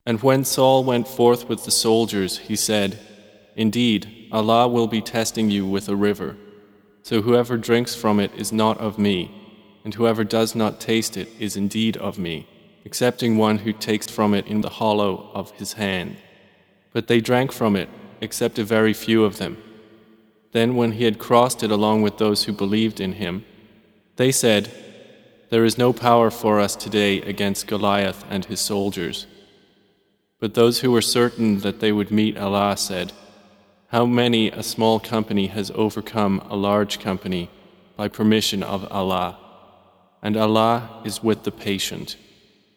And when Saul went forth with the soldiers, he said, Indeed, Allah will be testing you with a river. So whoever drinks from it is not of me, and whoever does not taste it is indeed of me, excepting one who takes from it in the hollow of his hand. But they drank from it, except a very few of them. Then when he had crossed it along with those who believed in him, they said, There is no power for us today against Goliath and his soldiers. But those who were certain that they would meet Allah said, How many a small company has overcome a large company by permission of Allah, and Allah is with the patient.